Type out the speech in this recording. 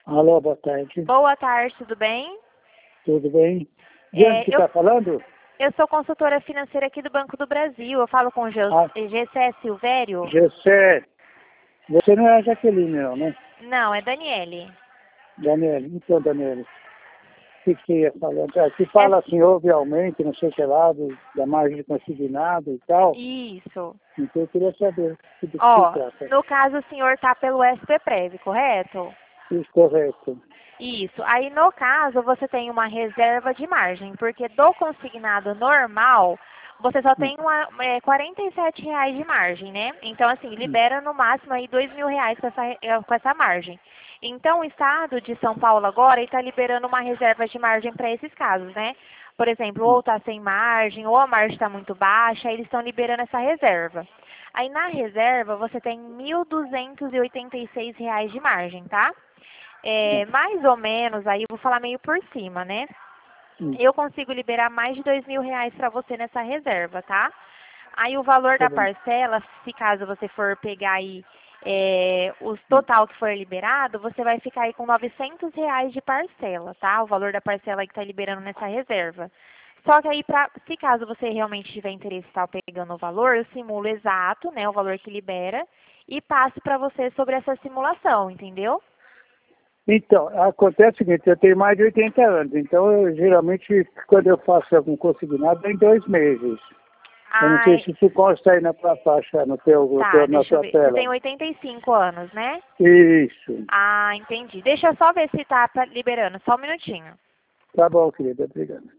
Alô, boa tarde. Boa tarde, tudo bem? Tudo bem? De onde que está falando? Eu sou consultora financeira aqui do Banco do Brasil. Eu falo com o Gessé Silvério? Gessé. Você não é a Jaqueline, não, né? Não, é Daniele. Daniele. Então, Daniele, o que você ia falando? Aqui fala assim, houve aumento, não sei o que lá, da margem de consignado e tal. Isso. Então eu queria saber do que Ó, se trata. no caso o senhor está pelo SPPrev, correto? Isso, correto. Isso. Aí, no caso, você tem uma reserva de margem, porque do consignado normal, você só tem R$ 47 de margem, né? Então, assim, libera no máximo aí R$ 2.000 com essa margem. Então, o Estado de São Paulo agora está liberando uma reserva de margem para esses casos, né? Por exemplo, ou está sem margem, ou a margem está muito baixa, aí eles estão liberando essa reserva. Aí, na reserva, você tem R$ 1.286 de margem, tá? Mais ou menos, aí eu vou falar meio por cima, né? Eu consigo liberar mais de R$ 2.000 para você nessa reserva, tá? Aí o valor da parcela, se caso você for pegar aí o total que for liberado, você vai ficar aí com R$ 900 de parcela, tá? O valor da parcela que está liberando nessa reserva. Só que aí, se caso você realmente tiver interesse em estar pegando o valor, eu simulo exato, né, o valor que libera, e passo para você sobre essa simulação, entendeu? Então, acontece o seguinte, eu tenho mais de 80 anos, então eu geralmente, quando eu faço algum consignado, é em 2 meses. Eu não sei se isso consta aí na tua faixa, na Deixa eu tua ver. Você tela. tem 85 anos, né? Isso. Ah, entendi. Deixa eu só ver se tá liberando. Só um minutinho. Tá bom, querida. Obrigado.